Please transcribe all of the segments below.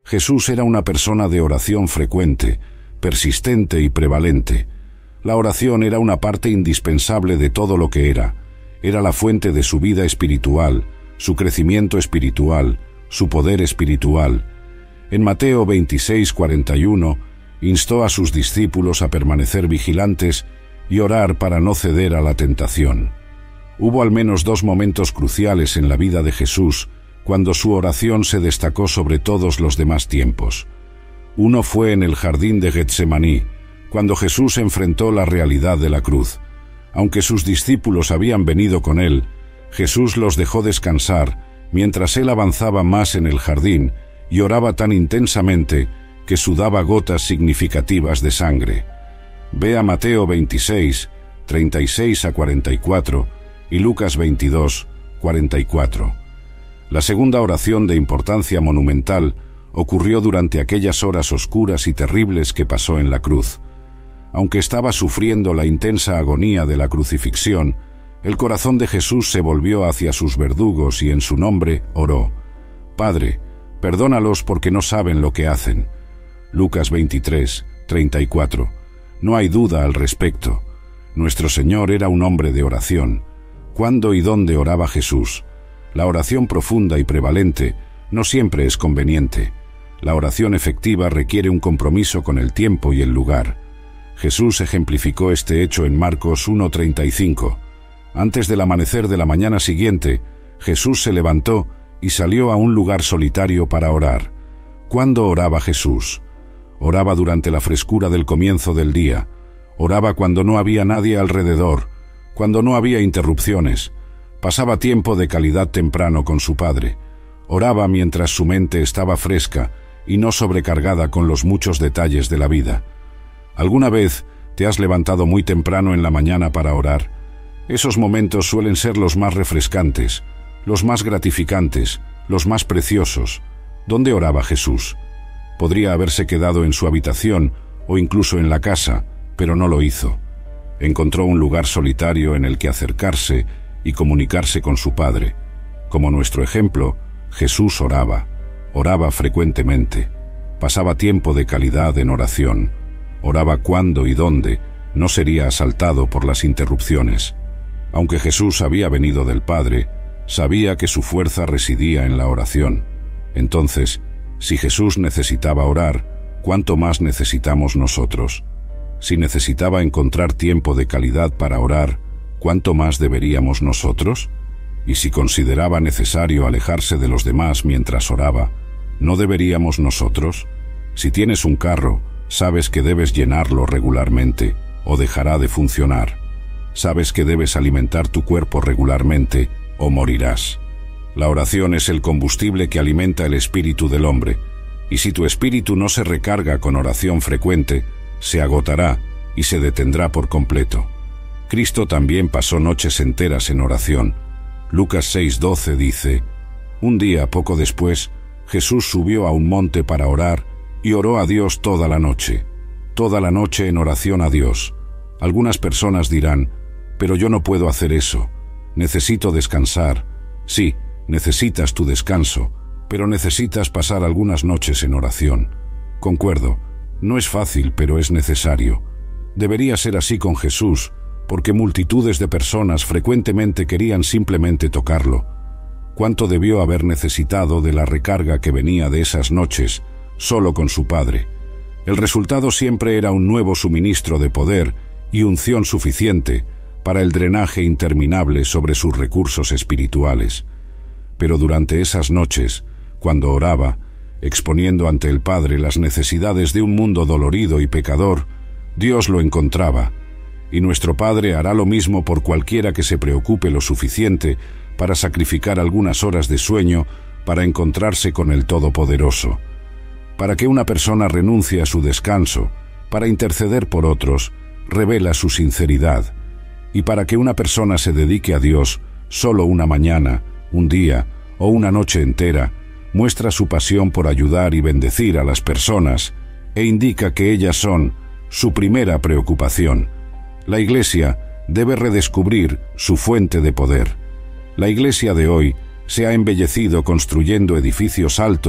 Jesús era una persona de oración frecuente, persistente y prevalente. La oración era una parte indispensable de todo lo que era. Era la fuente de su vida espiritual, su crecimiento espiritual, su poder espiritual. En Mateo 26:41, instó a sus discípulos a permanecer vigilantes y orar para no ceder a la tentación. Hubo al menos dos momentos cruciales en la vida de Jesús cuando su oración se destacó sobre todos los demás tiempos. Uno fue en el jardín de Getsemaní, cuando Jesús enfrentó la realidad de la cruz. Aunque sus discípulos habían venido con él, Jesús los dejó descansar mientras él avanzaba más en el jardín y oraba tan intensamente que sudaba gotas significativas de sangre. Ve a Mateo 26, 36 a 44 y Lucas 22, 44. La segunda oración de importancia monumental ocurrió durante aquellas horas oscuras y terribles que pasó en la cruz. Aunque estaba sufriendo la intensa agonía de la crucifixión, el corazón de Jesús se volvió hacia sus verdugos y en su nombre oró: Padre, perdónalos porque no saben lo que hacen. Lucas 23, 34. No hay duda al respecto. Nuestro Señor era un hombre de oración. ¿Cuándo y dónde oraba Jesús? La oración profunda y prevalente no siempre es conveniente. La oración efectiva requiere un compromiso con el tiempo y el lugar. Jesús ejemplificó este hecho en Marcos 1:35. Antes del amanecer de la mañana siguiente, Jesús se levantó y salió a un lugar solitario para orar. ¿Cuándo oraba Jesús? Oraba durante la frescura del comienzo del día. Oraba cuando no había nadie alrededor, cuando no había interrupciones. Pasaba tiempo de calidad temprano con su Padre. Oraba mientras su mente estaba fresca y no sobrecargada con los muchos detalles de la vida. ¿Alguna vez te has levantado muy temprano en la mañana para orar? Esos momentos suelen ser los más refrescantes, los más gratificantes, los más preciosos. ¿Dónde oraba Jesús? Podría haberse quedado en su habitación o incluso en la casa, pero no lo hizo. Encontró un lugar solitario en el que acercarse y comunicarse con su Padre. Como nuestro ejemplo, Jesús oraba frecuentemente, pasaba tiempo de calidad en oración, oraba cuándo y dónde, no sería asaltado por las interrupciones. Aunque Jesús había venido del Padre, sabía que su fuerza residía en la oración. Entonces, si Jesús necesitaba orar, ¿cuánto más necesitamos nosotros? Si necesitaba encontrar tiempo de calidad para orar, ¿cuánto más deberíamos nosotros? Y si consideraba necesario alejarse de los demás mientras oraba, ¿no deberíamos nosotros? Si tienes un carro, sabes que debes llenarlo regularmente, o dejará de funcionar. Sabes que debes alimentar tu cuerpo regularmente, o morirás. La oración es el combustible que alimenta el espíritu del hombre, y si tu espíritu no se recarga con oración frecuente, se agotará y se detendrá por completo. Cristo también pasó noches enteras en oración. Lucas 6:12 dice: Un día, poco después, Jesús subió a un monte para orar y oró a Dios toda la noche en oración a Dios. Algunas personas dirán: pero yo no puedo hacer eso. Necesito descansar. Sí, necesitas tu descanso, pero necesitas pasar algunas noches en oración. Concuerdo, no es fácil, pero es necesario. Debería ser así con Jesús, porque multitudes de personas frecuentemente querían simplemente tocarlo. ¿Cuánto debió haber necesitado de la recarga que venía de esas noches, solo con su Padre? El resultado siempre era un nuevo suministro de poder y unción suficiente para el drenaje interminable sobre sus recursos espirituales. Pero durante esas noches, cuando oraba, exponiendo ante el Padre las necesidades de un mundo dolorido y pecador, Dios lo encontraba, y nuestro Padre hará lo mismo por cualquiera que se preocupe lo suficiente para sacrificar algunas horas de sueño para encontrarse con el Todopoderoso. Para que una persona renuncie a su descanso, para interceder por otros, revela su sinceridad. Y para que una persona se dedique a Dios solo una mañana, un día o una noche entera, muestra su pasión por ayudar y bendecir a las personas e indica que ellas son su primera preocupación. La Iglesia debe redescubrir su fuente de poder. La Iglesia de hoy se ha embellecido construyendo edificios altos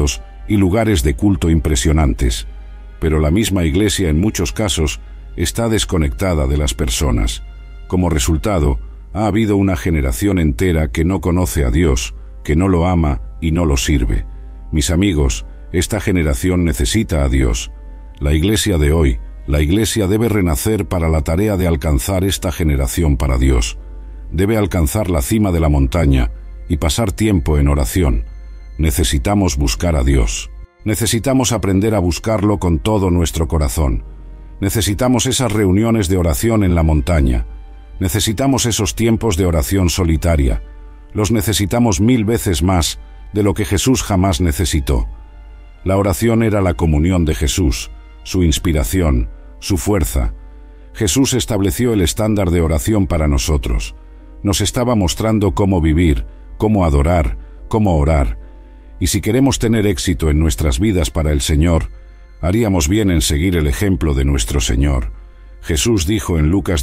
y lugares de culto impresionantes, pero la misma Iglesia en muchos casos está desconectada de las personas. Como resultado, ha habido una generación entera que no conoce a Dios, que no lo ama y no lo sirve. Mis amigos, esta generación necesita a Dios. La Iglesia de hoy, la Iglesia debe renacer para la tarea de alcanzar esta generación para Dios. Debe alcanzar la cima de la montaña y pasar tiempo en oración. Necesitamos buscar a Dios. Necesitamos aprender a buscarlo con todo nuestro corazón. Necesitamos esas reuniones de oración en la montaña. Necesitamos esos tiempos de oración solitaria. Los necesitamos 1000 veces más de lo que Jesús jamás necesitó. La oración era la comunión de Jesús, su inspiración, su fuerza. Jesús estableció el estándar de oración para nosotros. Nos estaba mostrando cómo vivir, cómo adorar, cómo orar. Y si queremos tener éxito en nuestras vidas para el Señor, haríamos bien en seguir el ejemplo de nuestro Señor. Jesús dijo en Lucas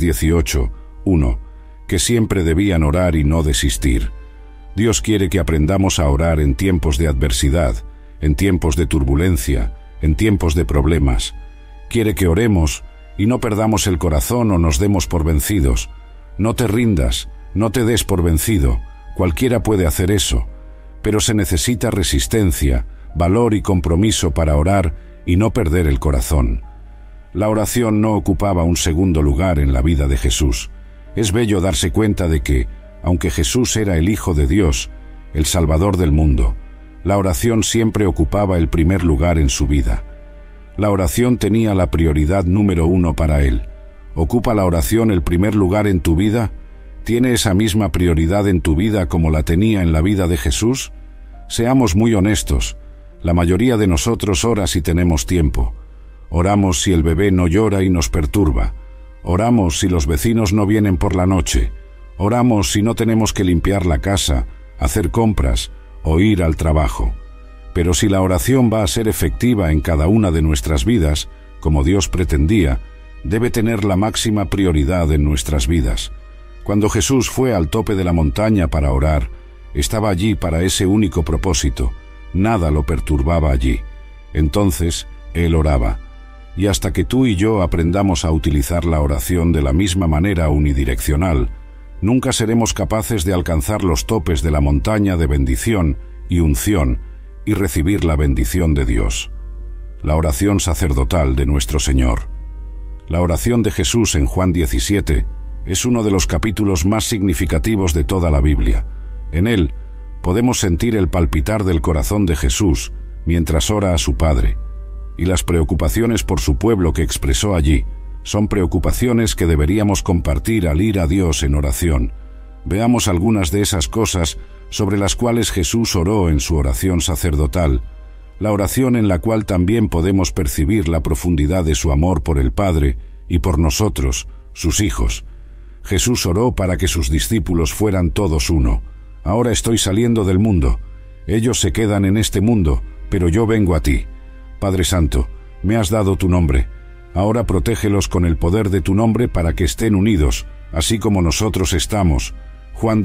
18:1, que siempre debían orar y no desistir. Dios quiere que aprendamos a orar en tiempos de adversidad, en tiempos de turbulencia, en tiempos de problemas. Quiere que oremos y no perdamos el corazón o nos demos por vencidos. No te rindas, no te des por vencido. Cualquiera puede hacer eso, pero se necesita resistencia, valor y compromiso para orar y no perder el corazón. La oración no ocupaba un segundo lugar en la vida de Jesús. Es bello darse cuenta de que, aunque Jesús era el Hijo de Dios, el Salvador del mundo, la oración siempre ocupaba el primer lugar en su vida. La oración tenía la prioridad número 1 para él. ¿Ocupa la oración el primer lugar en tu vida? ¿Tiene esa misma prioridad en tu vida como la tenía en la vida de Jesús? Seamos muy honestos. La mayoría de nosotros ora si tenemos tiempo. Oramos si el bebé no llora y nos perturba. Oramos si los vecinos no vienen por la noche. Oramos si no tenemos que limpiar la casa, hacer compras o ir al trabajo. Pero si la oración va a ser efectiva en cada una de nuestras vidas, como Dios pretendía, debe tener la máxima prioridad en nuestras vidas. Cuando Jesús fue al tope de la montaña para orar, estaba allí para ese único propósito. Nada lo perturbaba allí. Entonces, Él oraba. Y hasta que tú y yo aprendamos a utilizar la oración de la misma manera unidireccional, nunca seremos capaces de alcanzar los topes de la montaña de bendición y unción y recibir la bendición de Dios. La oración sacerdotal de nuestro Señor. La oración de Jesús en Juan 17 es uno de los capítulos más significativos de toda la Biblia. En él podemos sentir el palpitar del corazón de Jesús mientras ora a su Padre. Y las preocupaciones por su pueblo que expresó allí son preocupaciones que deberíamos compartir al ir a Dios en oración. Veamos algunas de esas cosas sobre las cuales Jesús oró en su oración sacerdotal, la oración en la cual también podemos percibir la profundidad de su amor por el Padre y por nosotros, sus hijos. Jesús oró para que sus discípulos fueran todos uno. Ahora estoy saliendo del mundo. Ellos se quedan en este mundo, pero yo vengo a ti. Padre Santo, me has dado tu nombre. Ahora protégelos con el poder de tu nombre para que estén unidos, así como nosotros estamos. Juan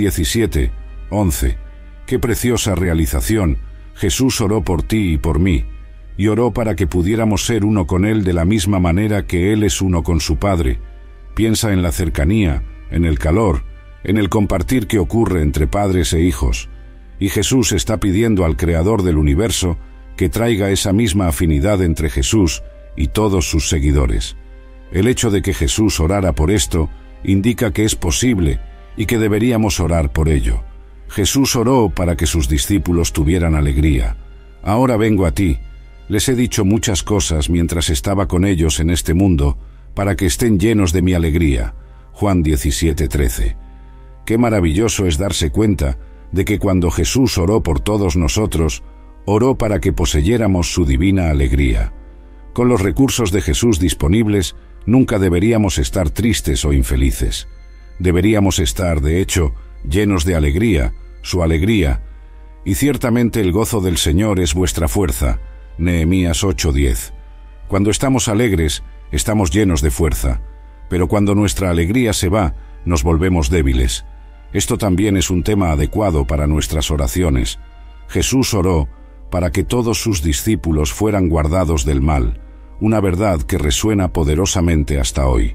17:11. Qué preciosa realización. Jesús oró por ti y por mí, y oró para que pudiéramos ser uno con Él de la misma manera que Él es uno con su Padre. Piensa en la cercanía, en el calor, en el compartir que ocurre entre padres e hijos. Y Jesús está pidiendo al Creador del universo que traiga esa misma afinidad entre Jesús y todos sus seguidores. El hecho de que Jesús orara por esto indica que es posible y que deberíamos orar por ello. Jesús oró para que sus discípulos tuvieran alegría. Ahora vengo a ti. Les he dicho muchas cosas mientras estaba con ellos en este mundo, para que estén llenos de mi alegría. Juan 17:13. Qué maravilloso es darse cuenta de que cuando Jesús oró por todos nosotros, oró para que poseyéramos su divina alegría. Con los recursos de Jesús disponibles, nunca deberíamos estar tristes o infelices. Deberíamos estar, de hecho, llenos de alegría, su alegría. Y ciertamente el gozo del Señor es vuestra fuerza. Nehemías 8:10. Cuando estamos alegres, estamos llenos de fuerza. Pero cuando nuestra alegría se va, nos volvemos débiles. Esto también es un tema adecuado para nuestras oraciones. Jesús oró para que todos sus discípulos fueran guardados del mal, una verdad que resuena poderosamente hasta hoy.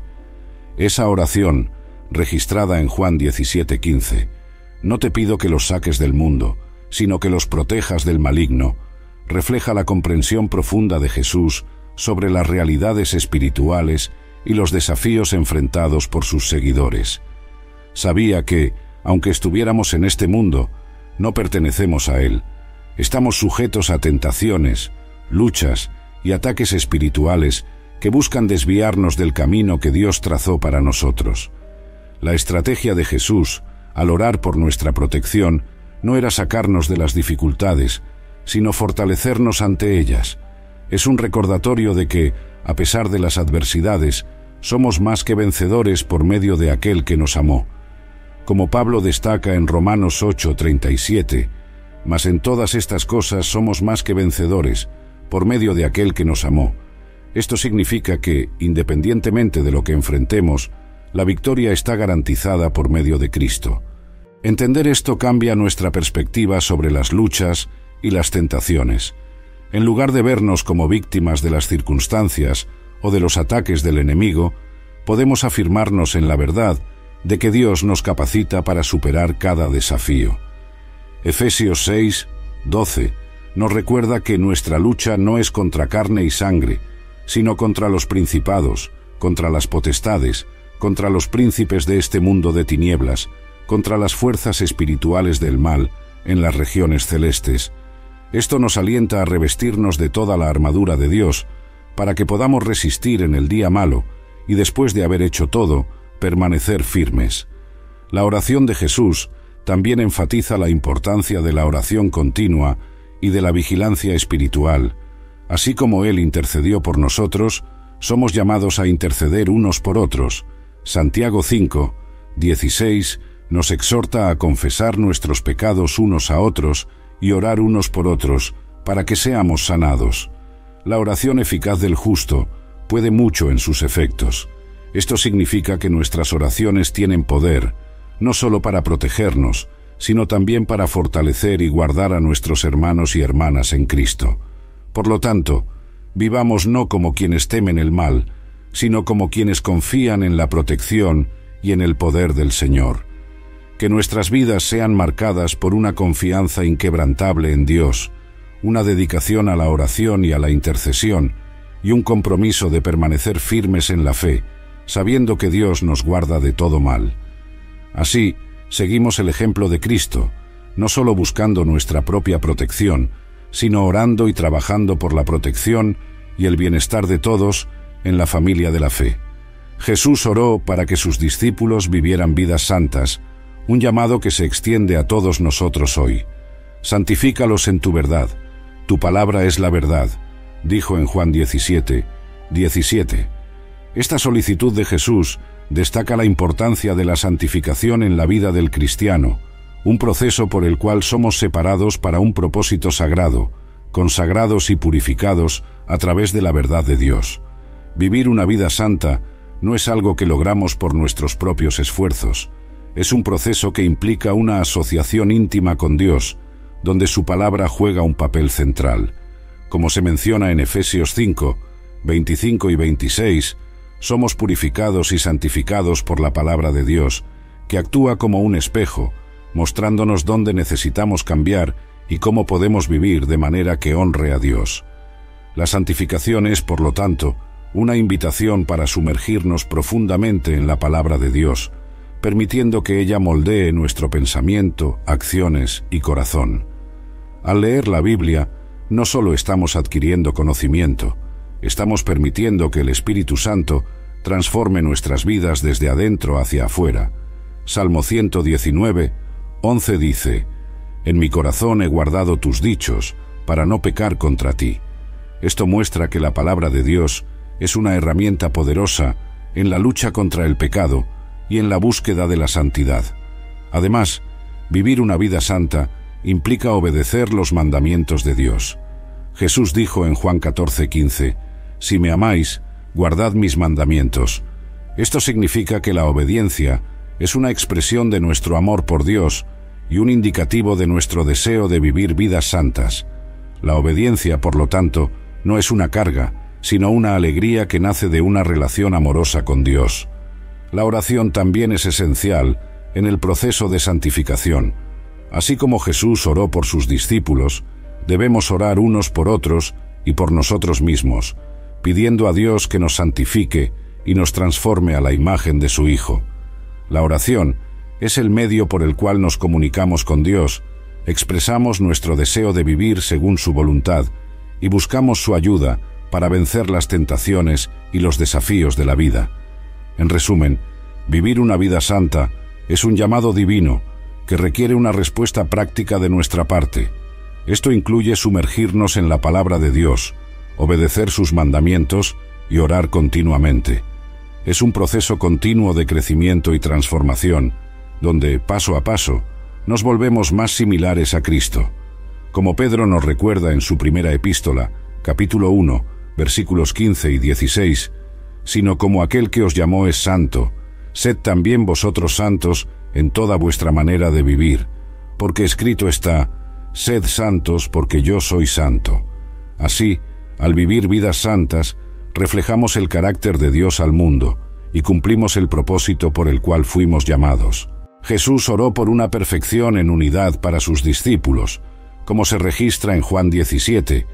Esa oración, registrada en Juan 17:15, no te pido que los saques del mundo, sino que los protejas del maligno, refleja la comprensión profunda de Jesús sobre las realidades espirituales y los desafíos enfrentados por sus seguidores. Sabía que, aunque estuviéramos en este mundo, no pertenecemos a él. Estamos sujetos a tentaciones, luchas y ataques espirituales que buscan desviarnos del camino que Dios trazó para nosotros. La estrategia de Jesús, al orar por nuestra protección, no era sacarnos de las dificultades, sino fortalecernos ante ellas. Es un recordatorio de que, a pesar de las adversidades, somos más que vencedores por medio de aquel que nos amó. Como Pablo destaca en Romanos 8:37, mas en todas estas cosas somos más que vencedores, por medio de aquel que nos amó. Esto significa que, independientemente de lo que enfrentemos, la victoria está garantizada por medio de Cristo. Entender esto cambia nuestra perspectiva sobre las luchas y las tentaciones. En lugar de vernos como víctimas de las circunstancias o de los ataques del enemigo, podemos afirmarnos en la verdad de que Dios nos capacita para superar cada desafío. Efesios 6:12 nos recuerda que nuestra lucha no es contra carne y sangre, sino contra los principados, contra las potestades, contra los príncipes de este mundo de tinieblas, contra las fuerzas espirituales del mal en las regiones celestes. Esto nos alienta a revestirnos de toda la armadura de Dios, para que podamos resistir en el día malo y después de haber hecho todo, permanecer firmes. La oración de Jesús también enfatiza la importancia de la oración continua y de la vigilancia espiritual. Así como Él intercedió por nosotros, somos llamados a interceder unos por otros. Santiago 5:16 nos exhorta a confesar nuestros pecados unos a otros y orar unos por otros, para que seamos sanados. La oración eficaz del justo puede mucho en sus efectos. Esto significa que nuestras oraciones tienen poder, no solo para protegernos, sino también para fortalecer y guardar a nuestros hermanos y hermanas en Cristo. Por lo tanto, vivamos no como quienes temen el mal, sino como quienes confían en la protección y en el poder del Señor. Que nuestras vidas sean marcadas por una confianza inquebrantable en Dios, una dedicación a la oración y a la intercesión, y un compromiso de permanecer firmes en la fe, sabiendo que Dios nos guarda de todo mal. Así, seguimos el ejemplo de Cristo, no solo buscando nuestra propia protección, sino orando y trabajando por la protección y el bienestar de todos en la familia de la fe. Jesús oró para que sus discípulos vivieran vidas santas, un llamado que se extiende a todos nosotros hoy. Santifícalos en tu verdad, tu palabra es la verdad, dijo en Juan 17:17. Esta solicitud de Jesús destaca la importancia de la santificación en la vida del cristiano, un proceso por el cual somos separados para un propósito sagrado, consagrados y purificados a través de la verdad de Dios. Vivir una vida santa no es algo que logramos por nuestros propios esfuerzos. Es un proceso que implica una asociación íntima con Dios, donde su palabra juega un papel central. Como se menciona en Efesios 5:25 y 26, somos purificados y santificados por la palabra de Dios, que actúa como un espejo, mostrándonos dónde necesitamos cambiar y cómo podemos vivir de manera que honre a Dios. La santificación es, por lo tanto, una invitación para sumergirnos profundamente en la palabra de Dios, permitiendo que ella moldee nuestro pensamiento, acciones y corazón. Al leer la Biblia, no solo estamos adquiriendo conocimiento, estamos permitiendo que el Espíritu Santo transforme nuestras vidas desde adentro hacia afuera. Salmo 119:11 dice: «En mi corazón he guardado tus dichos, para no pecar contra ti». Esto muestra que la palabra de Dios es una herramienta poderosa en la lucha contra el pecado y en la búsqueda de la santidad. Además, vivir una vida santa implica obedecer los mandamientos de Dios. Jesús dijo en Juan 14:15, «Si me amáis, guardad mis mandamientos». Esto significa que la obediencia es una expresión de nuestro amor por Dios y un indicativo de nuestro deseo de vivir vidas santas. La obediencia, por lo tanto, no es una carga, sino una alegría que nace de una relación amorosa con Dios. La oración también es esencial en el proceso de santificación. Así como Jesús oró por sus discípulos, debemos orar unos por otros y por nosotros mismos, pidiendo a Dios que nos santifique y nos transforme a la imagen de su Hijo. La oración es el medio por el cual nos comunicamos con Dios, expresamos nuestro deseo de vivir según su voluntad y buscamos su ayuda para vencer las tentaciones y los desafíos de la vida. En resumen, vivir una vida santa es un llamado divino que requiere una respuesta práctica de nuestra parte. Esto incluye sumergirnos en la palabra de Dios, obedecer sus mandamientos y orar continuamente. Es un proceso continuo de crecimiento y transformación, donde, paso a paso, nos volvemos más similares a Cristo. Como Pedro nos recuerda en su primera epístola, capítulo 1, versículos 15 y 16, sino como aquel que os llamó es santo, sed también vosotros santos en toda vuestra manera de vivir, porque escrito está, sed santos porque yo soy santo. Así, al vivir vidas santas, reflejamos el carácter de Dios al mundo y cumplimos el propósito por el cual fuimos llamados. Jesús oró por una perfección en unidad para sus discípulos, como se registra en Juan 17,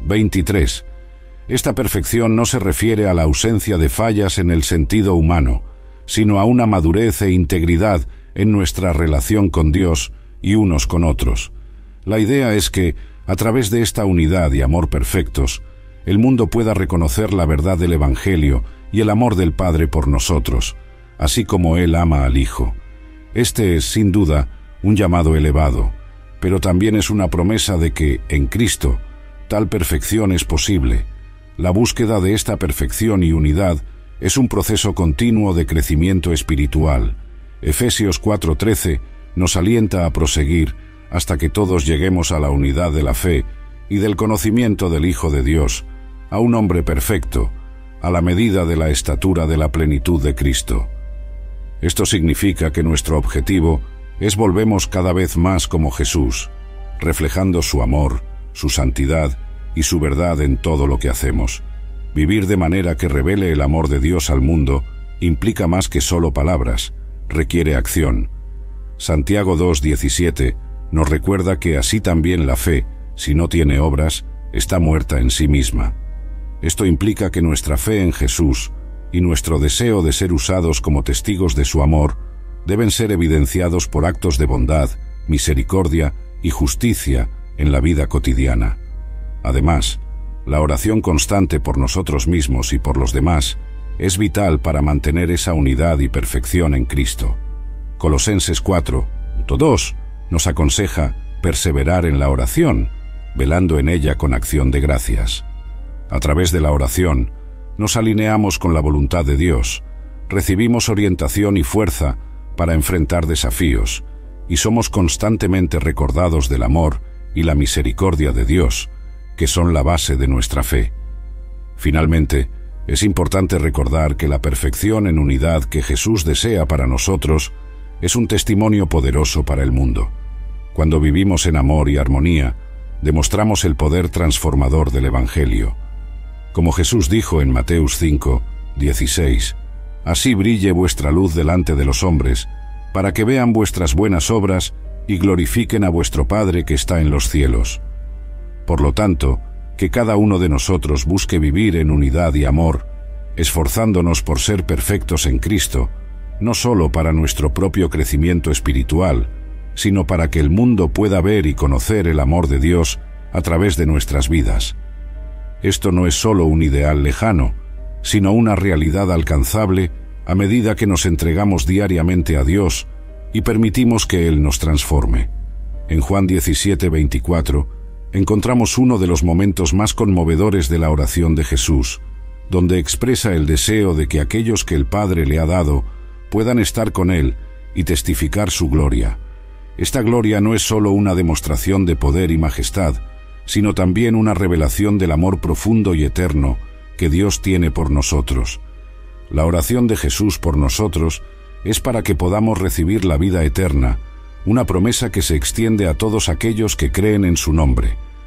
23. Esta perfección no se refiere a la ausencia de fallas en el sentido humano, sino a una madurez e integridad en nuestra relación con Dios y unos con otros. La idea es que, a través de esta unidad y amor perfectos, el mundo pueda reconocer la verdad del Evangelio y el amor del Padre por nosotros, así como Él ama al Hijo. Este es, sin duda, un llamado elevado, pero también es una promesa de que, en Cristo, tal perfección es posible. La búsqueda de esta perfección y unidad es un proceso continuo de crecimiento espiritual. Efesios 4:13 nos alienta a proseguir hasta que todos lleguemos a la unidad de la fe y del conocimiento del Hijo de Dios, a un hombre perfecto, a la medida de la estatura de la plenitud de Cristo. Esto significa que nuestro objetivo es volvernos cada vez más como Jesús, reflejando su amor, su santidad y su verdad en todo lo que hacemos. Vivir de manera que revele el amor de Dios al mundo implica más que solo palabras, requiere acción. Santiago 2:17 nos recuerda que así también la fe, si no tiene obras, está muerta en sí misma. Esto implica que nuestra fe en Jesús y nuestro deseo de ser usados como testigos de su amor deben ser evidenciados por actos de bondad, misericordia y justicia en la vida cotidiana. Además, la oración constante por nosotros mismos y por los demás es vital para mantener esa unidad y perfección en Cristo. Colosenses 4:2 nos aconseja perseverar en la oración, velando en ella con acción de gracias. A través de la oración, nos alineamos con la voluntad de Dios, recibimos orientación y fuerza para enfrentar desafíos, y somos constantemente recordados del amor y la misericordia de Dios, que son la base de nuestra fe. Finalmente, es importante recordar que la perfección en unidad que Jesús desea para nosotros es un testimonio poderoso para el mundo. Cuando vivimos en amor y armonía, demostramos el poder transformador del Evangelio. Como Jesús dijo en Mateos 5:16, así brille vuestra luz delante de los hombres, para que vean vuestras buenas obras y glorifiquen a vuestro Padre que está en los cielos. Por lo tanto, que cada uno de nosotros busque vivir en unidad y amor, esforzándonos por ser perfectos en Cristo, no solo para nuestro propio crecimiento espiritual, sino para que el mundo pueda ver y conocer el amor de Dios a través de nuestras vidas. Esto no es solo un ideal lejano, sino una realidad alcanzable a medida que nos entregamos diariamente a Dios y permitimos que Él nos transforme. En Juan 17:24 encontramos uno de los momentos más conmovedores de la oración de Jesús, donde expresa el deseo de que aquellos que el Padre le ha dado puedan estar con Él y testificar su gloria. Esta gloria no es solo una demostración de poder y majestad, sino también una revelación del amor profundo y eterno que Dios tiene por nosotros. La oración de Jesús por nosotros es para que podamos recibir la vida eterna, una promesa que se extiende a todos aquellos que creen en su nombre.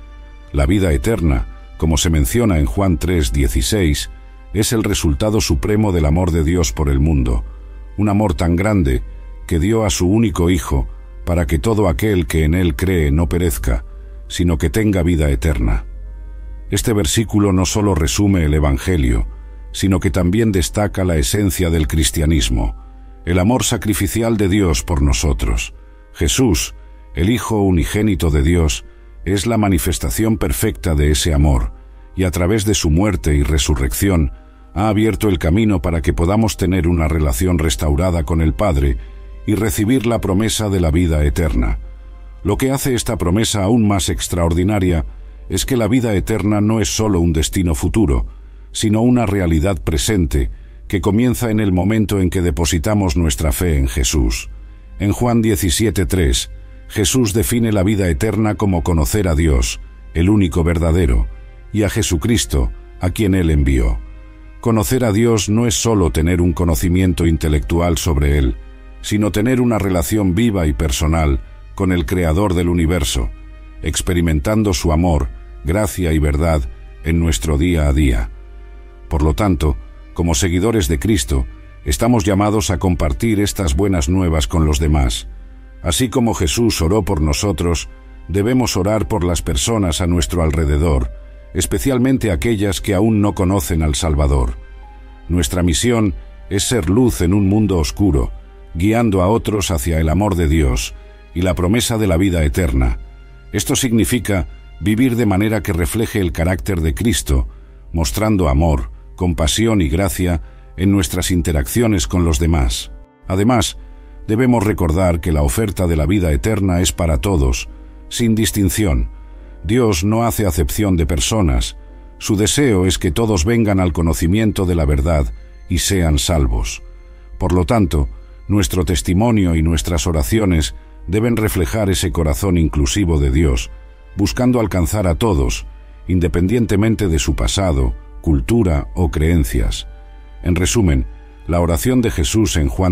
La vida eterna, como se menciona en Juan 3:16, es el resultado supremo del amor de Dios por el mundo, un amor tan grande que dio a su único Hijo para que todo aquel que en Él cree no perezca, sino que tenga vida eterna. Este versículo no solo resume el Evangelio, sino que también destaca la esencia del cristianismo, el amor sacrificial de Dios por nosotros. Jesús, el Hijo unigénito de Dios, es la manifestación perfecta de ese amor, y a través de su muerte y resurrección ha abierto el camino para que podamos tener una relación restaurada con el Padre y recibir la promesa de la vida eterna. Lo que hace esta promesa aún más extraordinaria es que la vida eterna no es solo un destino futuro, sino una realidad presente que comienza en el momento en que depositamos nuestra fe en Jesús. En Juan 17:3, Jesús define la vida eterna como conocer a Dios, el único verdadero, y a Jesucristo, a quien Él envió. Conocer a Dios no es solo tener un conocimiento intelectual sobre Él, sino tener una relación viva y personal con el Creador del universo, experimentando su amor, gracia y verdad en nuestro día a día. Por lo tanto, como seguidores de Cristo, estamos llamados a compartir estas buenas nuevas con los demás. Así como Jesús oró por nosotros, debemos orar por las personas a nuestro alrededor, especialmente aquellas que aún no conocen al Salvador. Nuestra misión es ser luz en un mundo oscuro, guiando a otros hacia el amor de Dios y la promesa de la vida eterna. Esto significa vivir de manera que refleje el carácter de Cristo, mostrando amor, compasión y gracia en nuestras interacciones con los demás. Además, debemos recordar que la oferta de la vida eterna es para todos, sin distinción. Dios no hace acepción de personas. Su deseo es que todos vengan al conocimiento de la verdad y sean salvos. Por lo tanto, nuestro testimonio y nuestras oraciones deben reflejar ese corazón inclusivo de Dios, buscando alcanzar a todos, independientemente de su pasado, cultura o creencias. En resumen, la oración de Jesús en Juan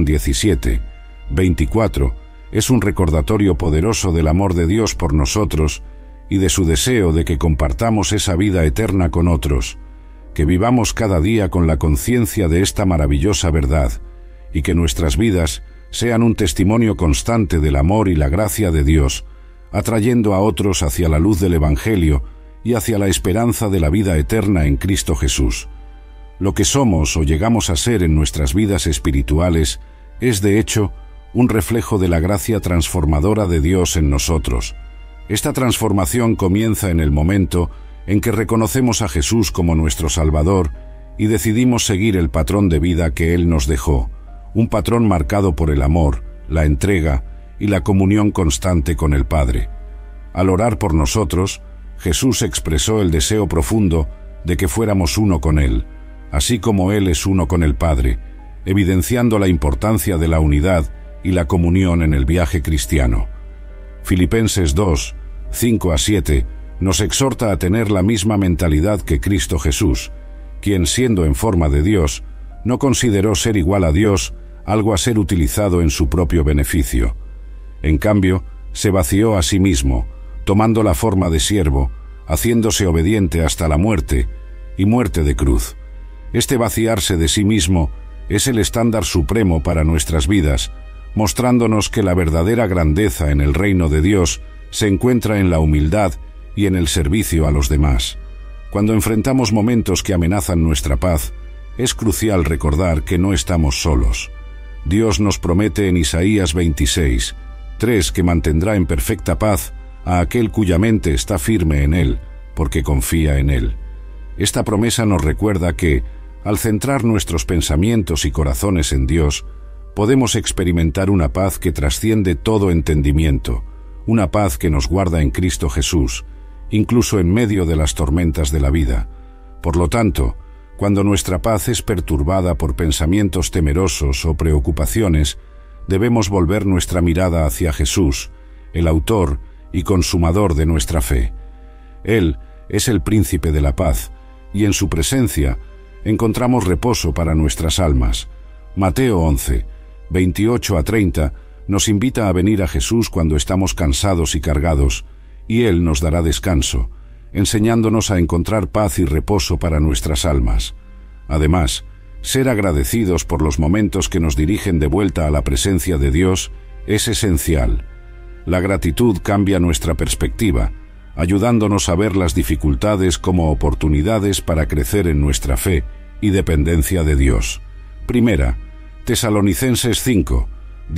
17:24 es un recordatorio poderoso del amor de Dios por nosotros y de su deseo de que compartamos esa vida eterna con otros, que vivamos cada día con la conciencia de esta maravillosa verdad y que nuestras vidas sean un testimonio constante del amor y la gracia de Dios, atrayendo a otros hacia la luz del Evangelio y hacia la esperanza de la vida eterna en Cristo Jesús. Lo que somos o llegamos a ser en nuestras vidas espirituales es, de hecho, un reflejo de la gracia transformadora de Dios en nosotros. Esta transformación comienza en el momento en que reconocemos a Jesús como nuestro Salvador y decidimos seguir el patrón de vida que Él nos dejó, un patrón marcado por el amor, la entrega y la comunión constante con el Padre. Al orar por nosotros, Jesús expresó el deseo profundo de que fuéramos uno con Él, así como Él es uno con el Padre, evidenciando la importancia de la unidad y la comunión en el viaje cristiano. Filipenses 2:5-7 nos exhorta a tener la misma mentalidad que Cristo Jesús, quien, siendo en forma de Dios, no consideró ser igual a Dios algo a ser utilizado en su propio beneficio. En cambio, se vació a sí mismo, tomando la forma de siervo, haciéndose obediente hasta la muerte, y muerte de cruz. Este vaciarse de sí mismo es el estándar supremo para nuestras vidas, mostrándonos que la verdadera grandeza en el reino de Dios se encuentra en la humildad y en el servicio a los demás. Cuando enfrentamos momentos que amenazan nuestra paz, es crucial recordar que no estamos solos. Dios nos promete en Isaías 26:3 que mantendrá en perfecta paz a aquel cuya mente está firme en Él, porque confía en Él. Esta promesa nos recuerda que, al centrar nuestros pensamientos y corazones en Dios, podemos experimentar una paz que trasciende todo entendimiento, una paz que nos guarda en Cristo Jesús, incluso en medio de las tormentas de la vida. Por lo tanto, cuando nuestra paz es perturbada por pensamientos temerosos o preocupaciones, debemos volver nuestra mirada hacia Jesús, el autor y consumador de nuestra fe. Él es el príncipe de la paz, y en su presencia encontramos reposo para nuestras almas. Mateo 11:28-30 nos invita a venir a Jesús cuando estamos cansados y cargados, y Él nos dará descanso. enseñándonos a encontrar paz y reposo para nuestras almas. Además, ser agradecidos por los momentos que nos dirigen de vuelta a la presencia de Dios es esencial. La gratitud cambia nuestra perspectiva, ayudándonos a ver las dificultades como oportunidades para crecer en nuestra fe y dependencia de Dios. Primera, Tesalonicenses 5,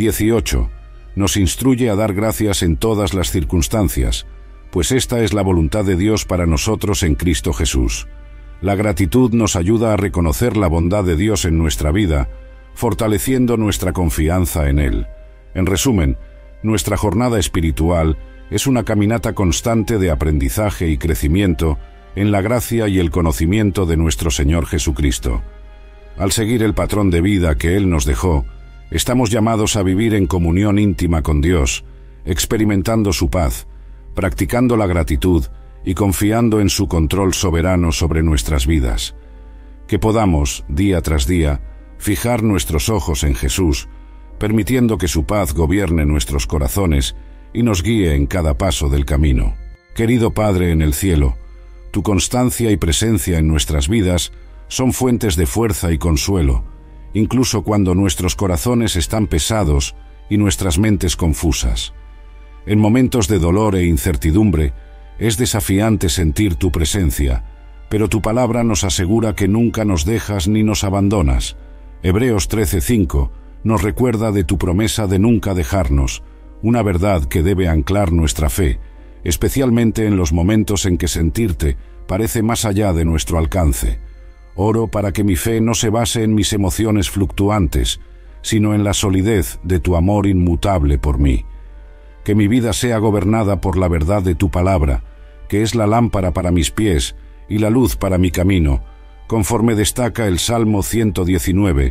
18, nos instruye a dar gracias en todas las circunstancias, pues esta es la voluntad de Dios para nosotros en Cristo Jesús. La gratitud nos ayuda a reconocer la bondad de Dios en nuestra vida, fortaleciendo nuestra confianza en Él. En resumen, nuestra jornada espiritual es una caminata constante de aprendizaje y crecimiento en la gracia y el conocimiento de nuestro Señor Jesucristo. Al seguir el patrón de vida que Él nos dejó, estamos llamados a vivir en comunión íntima con Dios, experimentando su paz, practicando la gratitud y confiando en su control soberano sobre nuestras vidas. Que podamos, día tras día, fijar nuestros ojos en Jesús, permitiendo que su paz gobierne nuestros corazones y nos guíe en cada paso del camino. Querido Padre en el cielo, tu constancia y presencia en nuestras vidas son fuentes de fuerza y consuelo, incluso cuando nuestros corazones están pesados y nuestras mentes confusas. En momentos de dolor e incertidumbre, es desafiante sentir tu presencia, pero tu palabra nos asegura que nunca nos dejas ni nos abandonas. Hebreos 13:5 nos recuerda de tu promesa de nunca dejarnos, una verdad que debe anclar nuestra fe, especialmente en los momentos en que sentirte parece más allá de nuestro alcance. Oro para que mi fe no se base en mis emociones fluctuantes, sino en la solidez de tu amor inmutable por mí. Que mi vida sea gobernada por la verdad de tu palabra, que es la lámpara para mis pies y la luz para mi camino, conforme destaca el Salmo 119,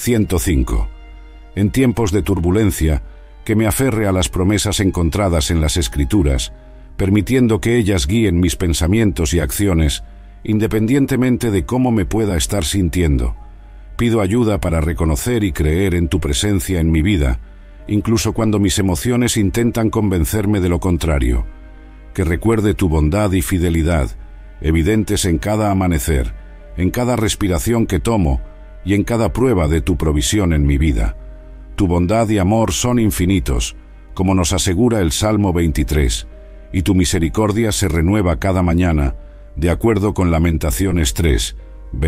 105. En tiempos de turbulencia, que me aferre a las promesas encontradas en las Escrituras, permitiendo que ellas guíen mis pensamientos y acciones, independientemente de cómo me pueda estar sintiendo. Pido ayuda para reconocer y creer en tu presencia en mi vida, incluso cuando mis emociones intentan convencerme de lo contrario. Que recuerde tu bondad y fidelidad, evidentes en cada amanecer, en cada respiración que tomo y en cada prueba de tu provisión en mi vida. Tu bondad y amor son infinitos, como nos asegura el Salmo 23, y tu misericordia se renueva cada mañana, de acuerdo con Lamentaciones 3,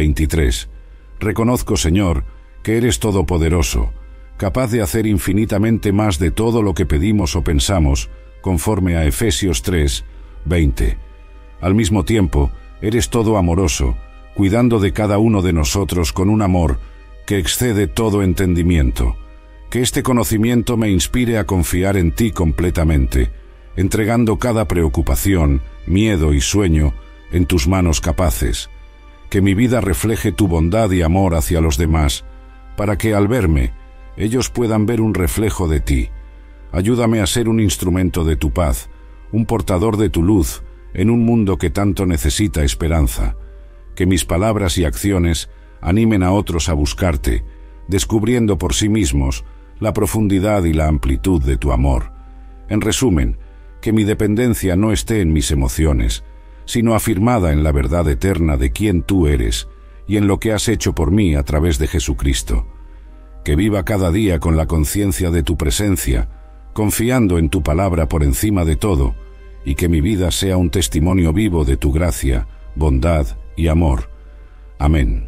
23. Reconozco, Señor, que eres todopoderoso, capaz de hacer infinitamente más de todo lo que pedimos o pensamos, conforme a Efesios 3, 20. Al mismo tiempo, eres todo amoroso, cuidando de cada uno de nosotros con un amor que excede todo entendimiento. Que este conocimiento me inspire a confiar en ti completamente, entregando cada preocupación, miedo y sueño en tus manos capaces. Que mi vida refleje tu bondad y amor hacia los demás, para que al verme, ellos puedan ver un reflejo de ti. Ayúdame a ser un instrumento de tu paz, un portador de tu luz, en un mundo que tanto necesita esperanza. Que mis palabras y acciones animen a otros a buscarte, descubriendo por sí mismos la profundidad y la amplitud de tu amor. En resumen, que mi dependencia no esté en mis emociones, sino afirmada en la verdad eterna de quién tú eres y en lo que has hecho por mí a través de Jesucristo. Que viva cada día con la conciencia de tu presencia, confiando en tu palabra por encima de todo, y que mi vida sea un testimonio vivo de tu gracia, bondad y amor. Amén.